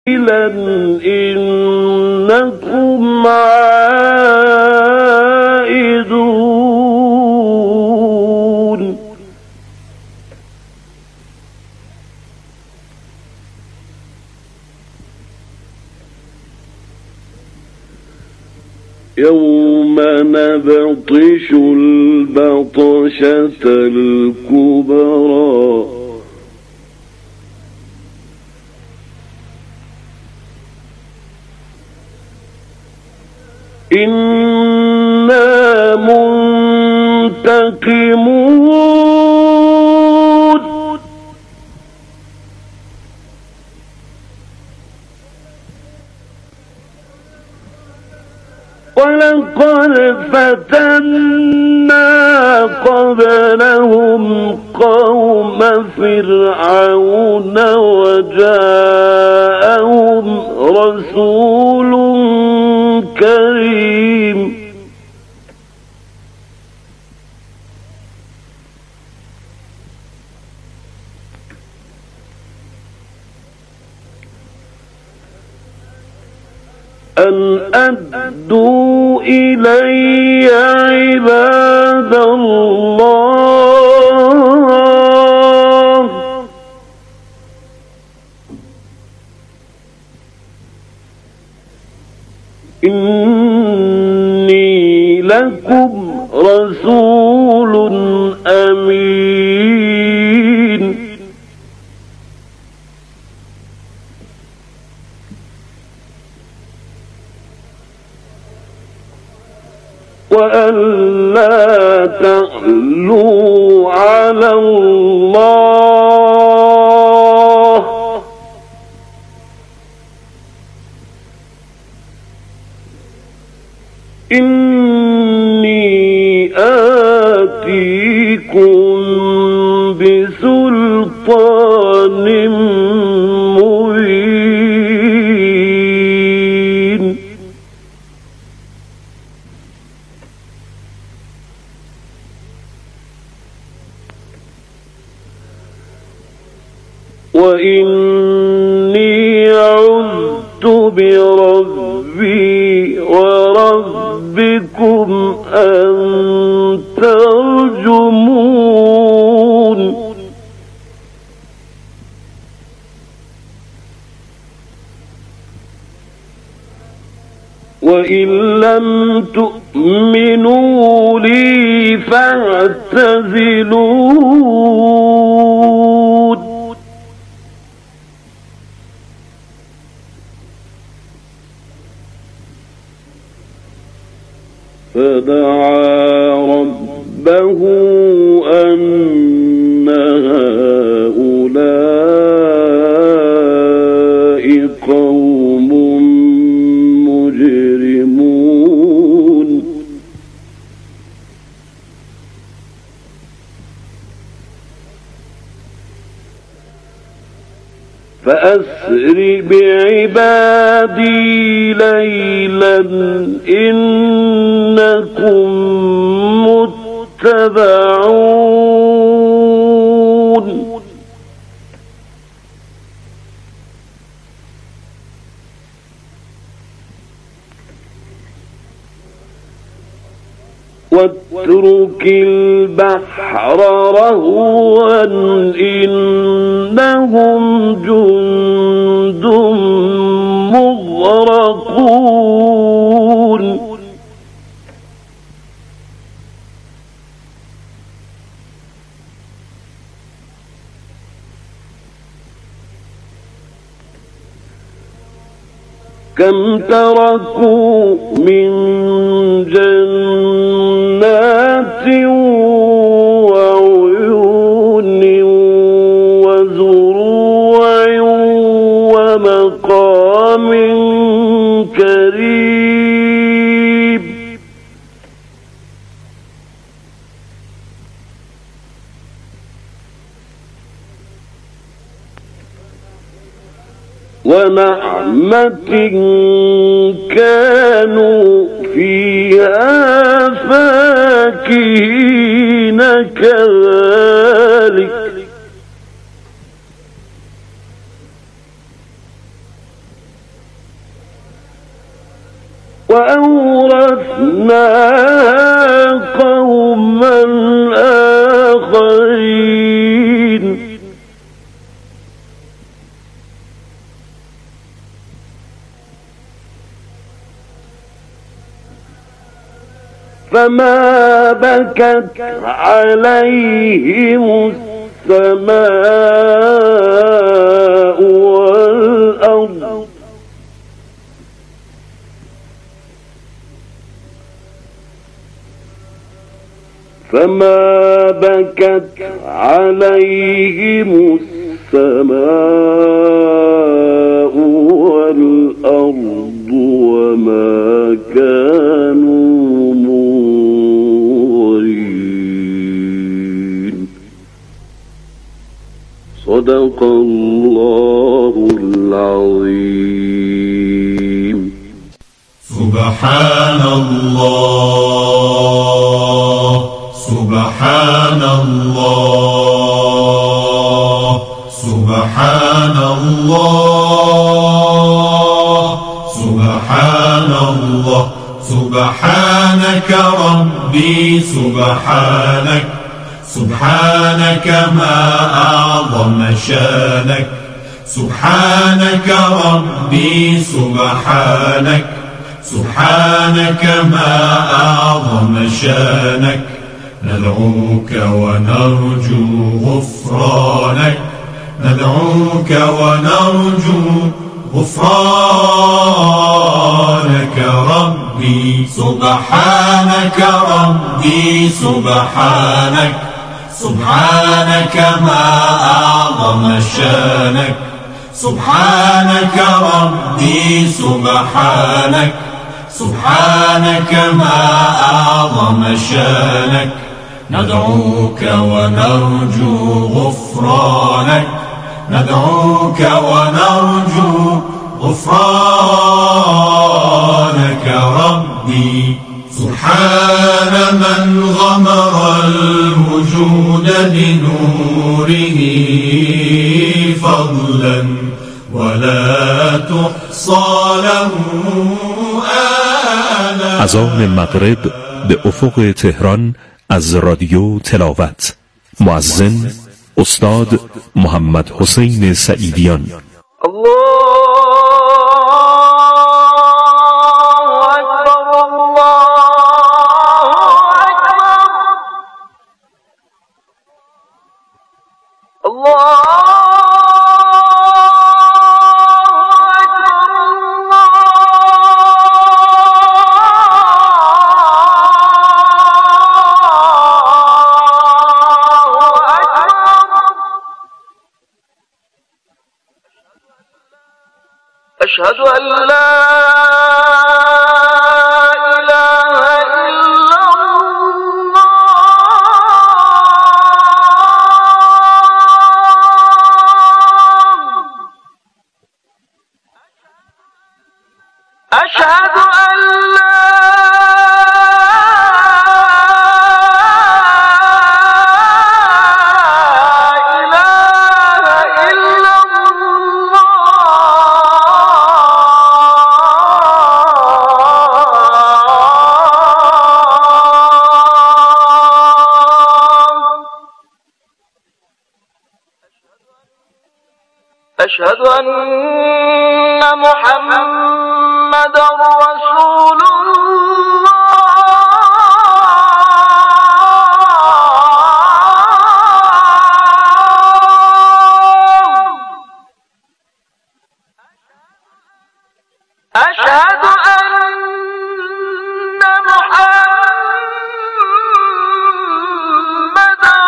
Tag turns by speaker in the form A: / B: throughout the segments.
A: إنكم عائدون يوم نبطش البطشة الكبرى إنا منتقمون ولقد فتنا قبلهم قوم فرعون وجاءهم رسول كريم أن أدوا إلي عباد الله إني لكم رسول أمين وأن لا تعلوا على الله إني آتيكم بسلطان مبين وإني عذت بربي وربكم أن ترجمون وإن لم تؤمنوا لي فاعتزلون فدعا ربه أن هؤلاء قوم مجرمون فأسر بعبادي ليلا إنكم متبعون واترك البحر رهوا إنهم جند مغرقون كم تركوا من جنات وعيون وزروع ومقام كريم ونعمة كانوا فيها فاكهين كذلك وأورثنا قوما آخرين. فما بكت عليهم السماء والأرض فما بكت عليهم السماء والأرض وما كانوا منظرين. صدق الله العظيم.
B: سبحان الله سبحان الله سبحان الله سبحان الله سبحانك ربي سبحانك سبحانك ما أعظم شانك سبحانك ربي سبحانك سبحانك ما أعظم شانك ندعوك ونرجو غفرانك ندعوك ونرجو غفرانك ربي سبحانك ربي سبحانك سبحانك ما أعظم شانك سبحانك ربي سبحانك سبحانك ما أعظم شانك ندعوك ونرجو غفرانك ندعوك ونرجو غفرانك ربي سبحان من غمر الوجود بنوره فضلا ولا تحصى له آلاء.
C: اذان مغرب به افق تهران از رادیو تلاوت. مؤذن استاد محمد حسین سعیدیان.
A: أشهد أن لا إله إلا الله. أشهد أن لا أشهد أن محمدا رسول الله. أشهد أن محمدا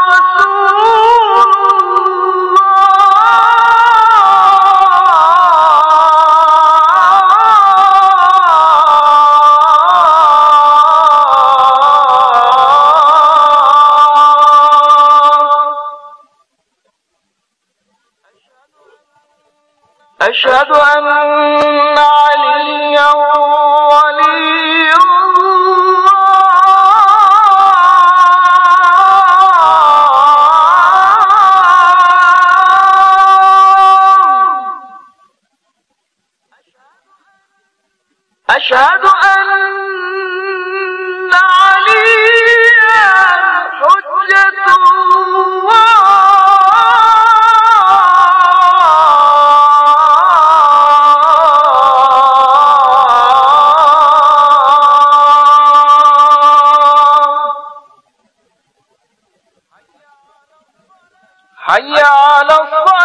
A: أشهد أن عليا ولي الله. أشهد أن عليا حجة الله حي على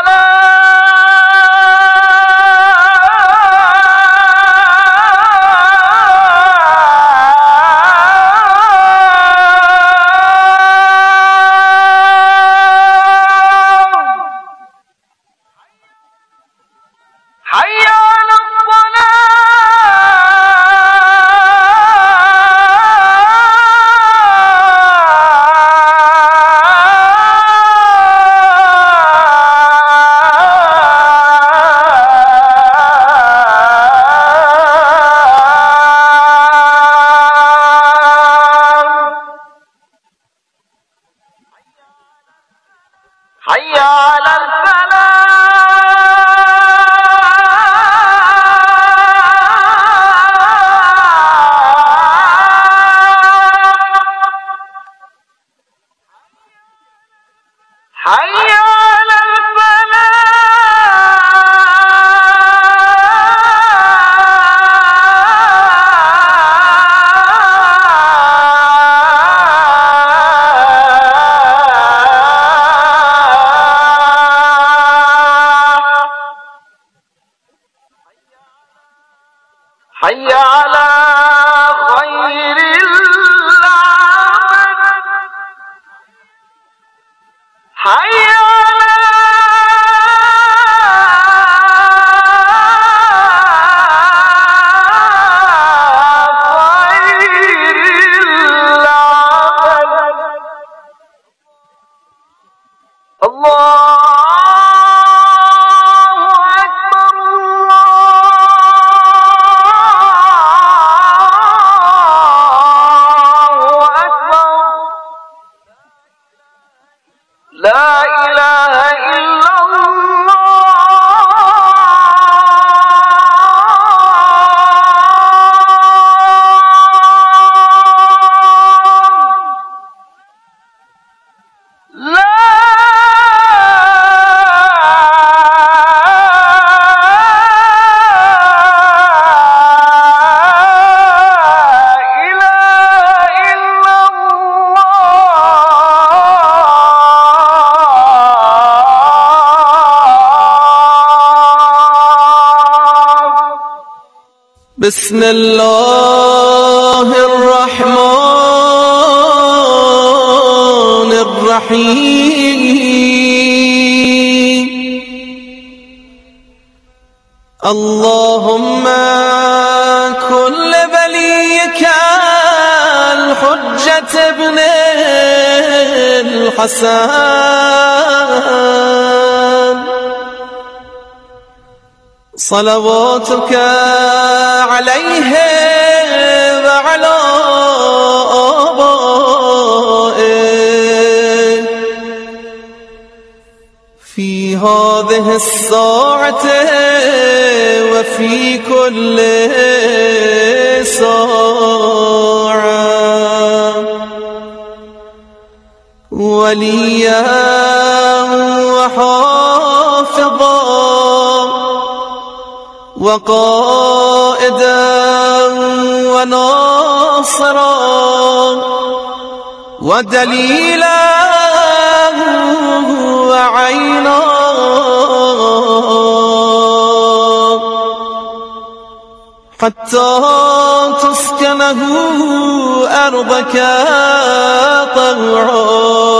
A: حي على حي على خير العمل حي على خير العمل الله لا إله إلا بسم الله الرحمن الرحيم اللهم كن لوليك الحجة ابن الحسن صلواتك عليه وعلى آبائه في هذه الساعة وفي كل ساعة وليا وحافظا وقائدا وناصرا ودليلا وعينا حتى تسكنه أرضك طوعا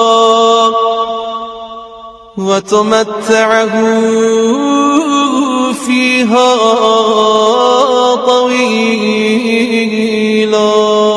A: وتمتعه فيها طويلا.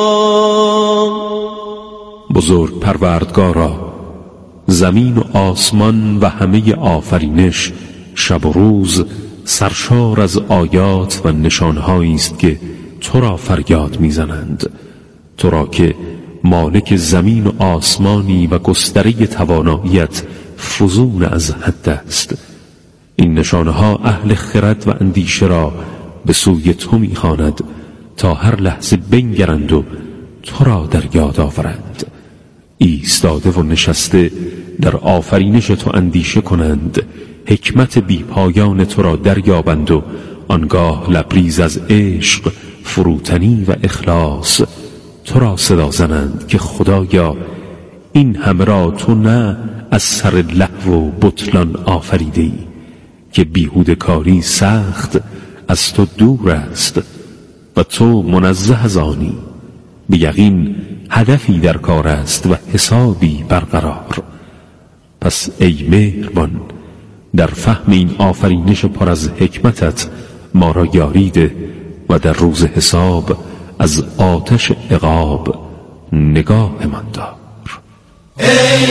C: بزرگ پروردگارا، زمین و آسمان و همه آفرینش شب و روز سرشار از آیات و نشانهایی است که تو را فریاد میزنند، تو را که مالک زمین و آسمانی و گستره تواناییت فزون از حد است. این نشانها اهل خرد و اندیشه را به سوی تو میخواند تا هر لحظه بنگرند و تو را در یاد آورند. ایستاده و نشسته در آفرینش تو اندیشه کنند، حکمت بی پایان تو را دریابند و آنگاه لبریز از عشق، فروتنی و اخلاص تو را صدا زنند که خدایا این همه را تو نه از سر لهو و بطلان آفریده ای که بیهوده کاری سخت از تو دور است و تو منزه از آنی. به یقین هدفی در کار است و حسابی برقرار. پس ای مهربان در فهم این آفرینش پر از حکمتت ما را یاری ده و در روز حساب از آتش عقاب نگاه من دار.
B: ای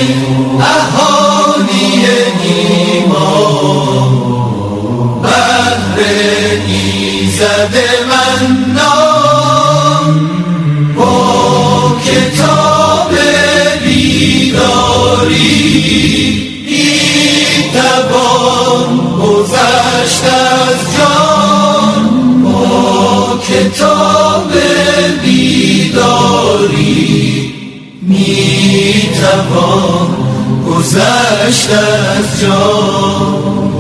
B: اهالی ایمان بهر ایزد منان با کتاب بیداری میتوان گذشت از جان، با کتاب بیداری میتوان گذشت از جان،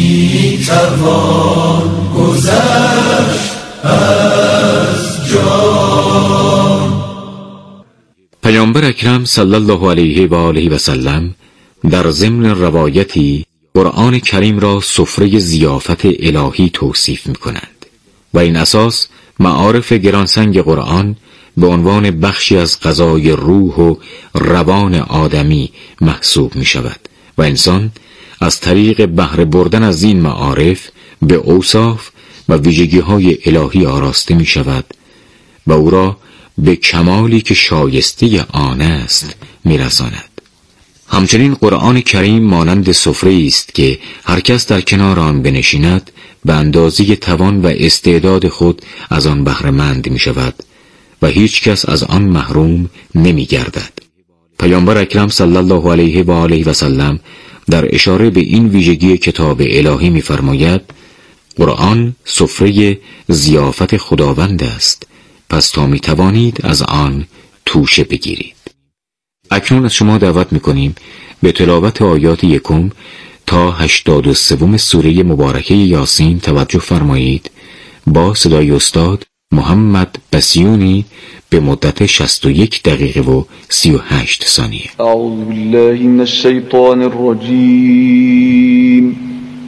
B: میتوان گذشت از جان.
D: پیامبر اکرم صلی الله علیه و آله و سلم در ضمن روایتی قرآن کریم را سفره ضیافت الهی توصیف می‌کنند و این اساس معارف گرانسنگ قرآن به عنوان بخشی از غذای روح و روان آدمی محسوب می شود و انسان از طریق بهره بردن از این معارف به اوصاف و ویژگی‌های الهی آراسته می شود و او را به کمالی که شایسته آن است می رساند. همچنین قرآن کریم مانند سفره است که هر کس در کنار آن بنشیند به اندازه توان و استعداد خود از آن بهره مند می شود و هیچ کس از آن محروم نمی گردد. پیامبر اکرم صلی الله علیه و آله و سلم در اشاره به این ویژگی کتاب الهی می فرماید قرآن سفره ضیافت خداوند است، پس تا می توانید از آن توشه بگیرید. اکنون از شما دعوت می کنیم به تلاوت آیات 1 تا 83 سوره مبارکه یاسین توجه فرمایید با صدای استاد محمد بسیونی به مدت 61 دقیقه و 38 ثانیه.
E: اعوذ بالله من الشیطان الرجیم.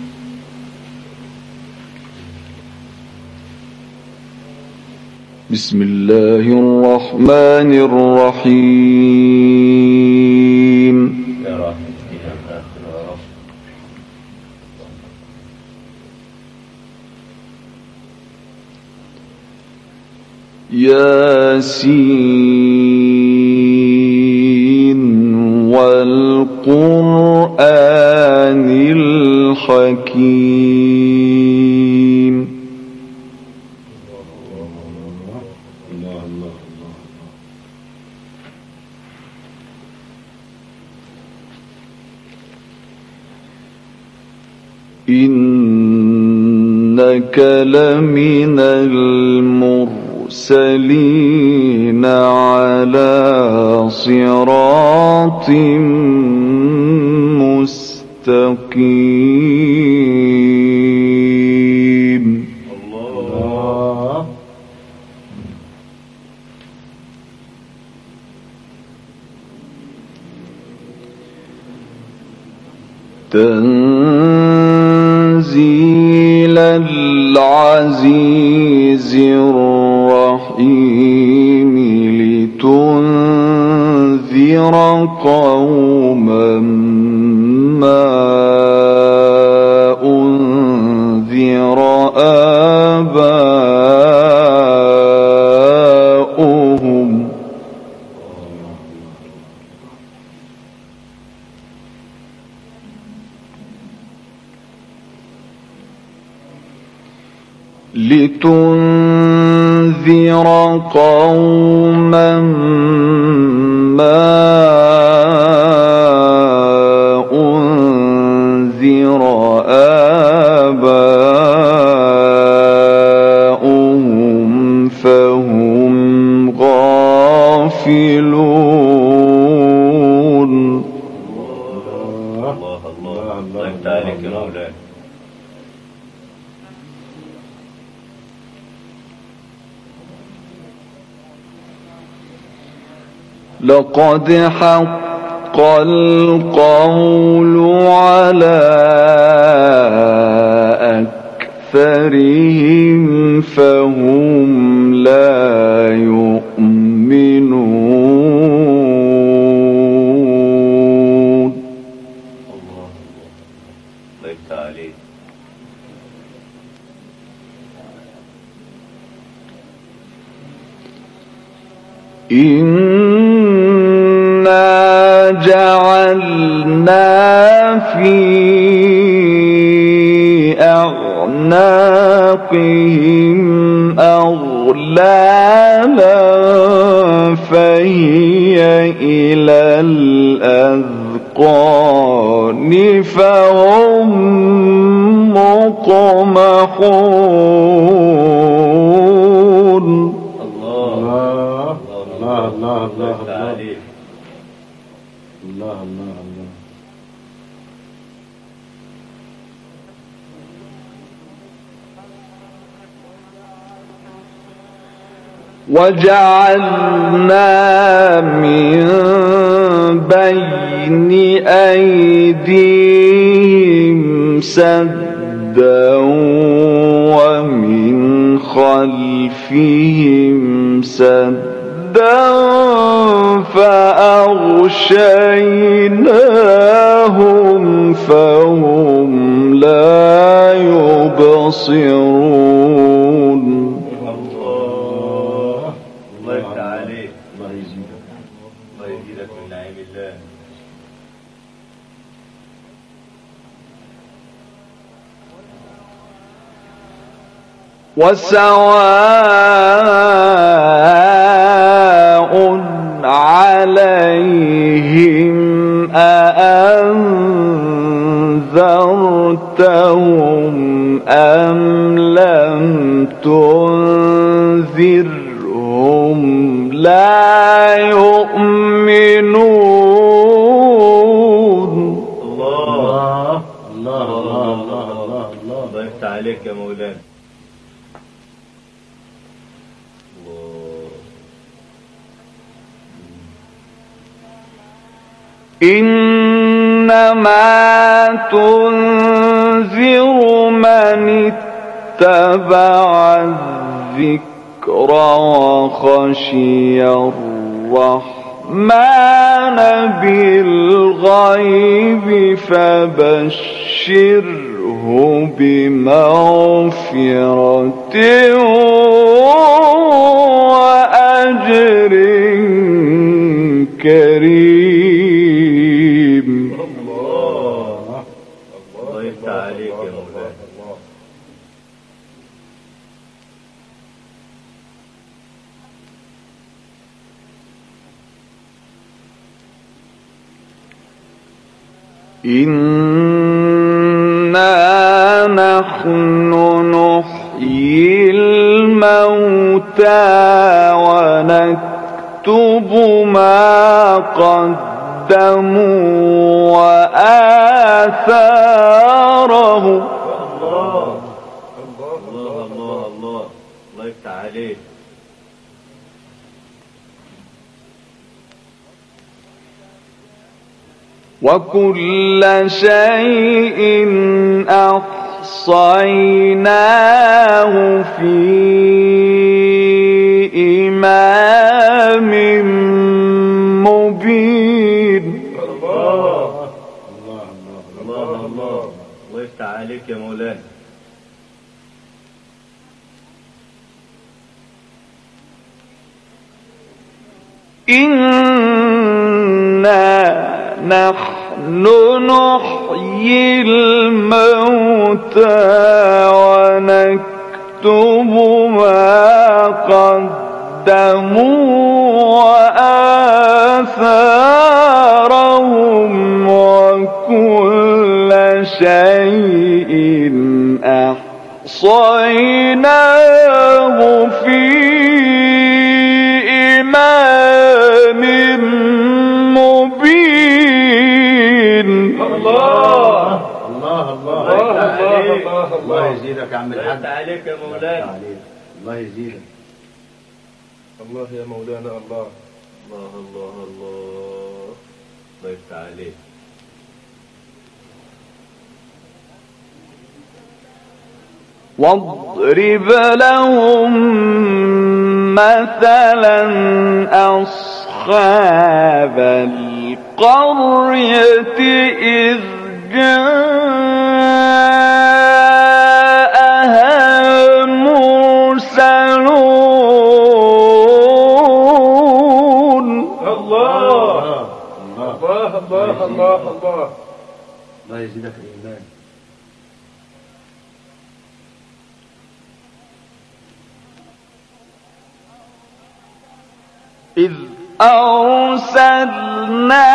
E: بسم الله الرحمن الرحیم. یاسین والقرآن الحکیم. إنك لمن المرسلين على صراط مستقيم. الله. تنزيل العزيز الرحيم لتنذر قوما ما أنذر آباؤهم لتنذر قوما ما أنذر آباؤهم فهم لقد حق القول على أكثرهم فهم لا يؤمنون. إنا جعلنا في أعناقهم أغلالا فهي إلى الأذقان فهم مقمحون.
B: الله الله الله الله الله الله.
E: وجعلنا من بين أيديهم سدا ومن خلفهم سدا فأغشيناهم فهم لا يبصرون. وسواء عليهم أأنذرتهم أم لم تنذرهم لا يؤمنون.
B: الله الله الله الله الله. ضيفت عليك يا مولانا.
E: إنما تنذر من اتبع الذكر وخشي الرحمن بالغيب فبشره بمغفرة وأجر كريم.
B: الله ضيفت عليك يا مولانا.
E: إنا نحن نحيي الموتى ونكتب ما قدموا وآثارهم.
B: الله الله الله الله الله يفتح عليك.
E: وكل شيء أحصيناه في إمام مبين.
B: الله الله الله الله الله يفتح عليك يا مولانا.
E: إنا نحن نحيي الموتى ونكتب ما قدموا وآثارهم وكل شيء أحصيناه في إمام مبين.
B: الله الله الله الله يزيدك يا عم الحاج. عليك يا مولانا. الله يزيدك. الله يا مولانا. الله الله الله الله الله يفتح عليك.
E: واضرب لهم مثلا أصحاب القرية إذ جاءها المرسلون.
B: الله الله الله الله الله الله يزيدك الإيمان.
E: إذ أرسلنا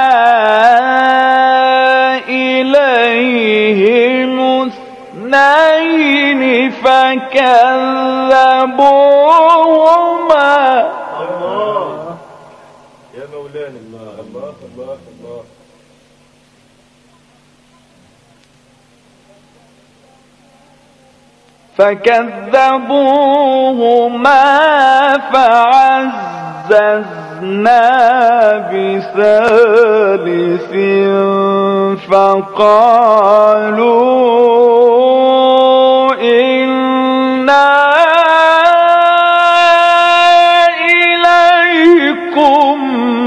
E: إليهم اثنين فكذبوهما.
B: الله يا مولانا. الله الله الله الله
E: فكذبوهما فعززنا بثالث فقالوا إنا إليكم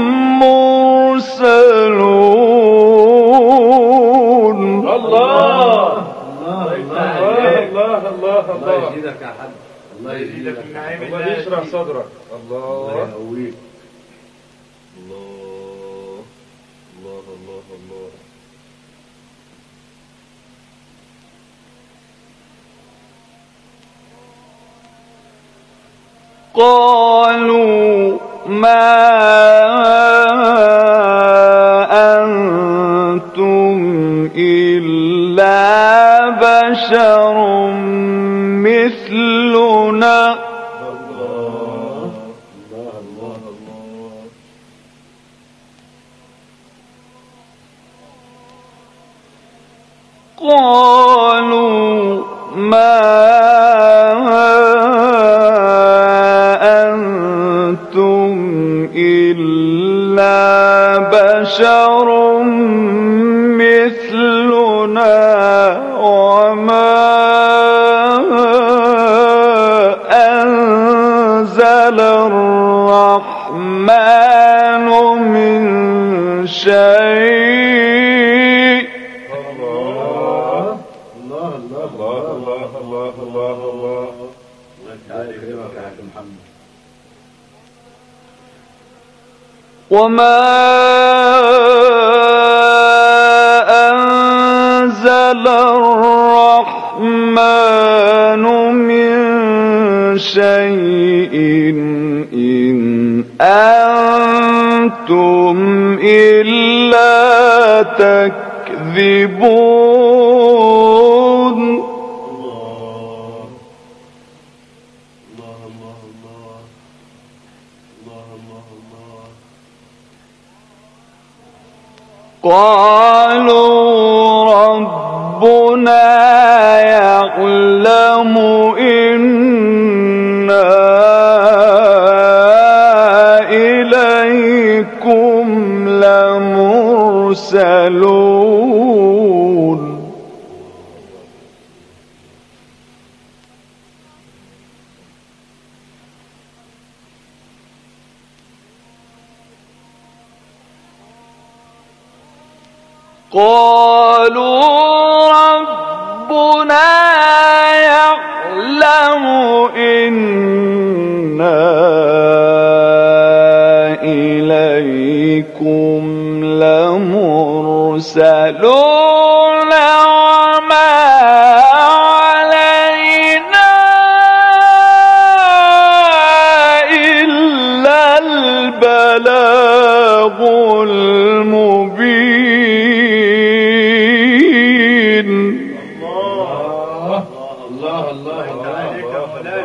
E: مرسلون.
B: الله الله الله الله الله يزيدك يا حاج. الله يزيدك النعيم. الله يشرح صدرك. الله يقويك. الله الله الله الله
E: قالوا ما أنتم إلا بشر مثلنا.
B: الله الله الله الله
E: قالوا ما أنتم إلا بشر مثلنا وما أنزل الرحمن من شيء.
B: الله الله الله الله الله الله الله الله يكرمك يا حاج محمد.
E: وما أنزل الرحمن من شيء إن أنتم إلا تكذبون.
B: الله الله الله الله الله الله الله
E: قالوا ربنا يعلم إنا إليكم لمرسلون. قالوا ربنا يعلم إنا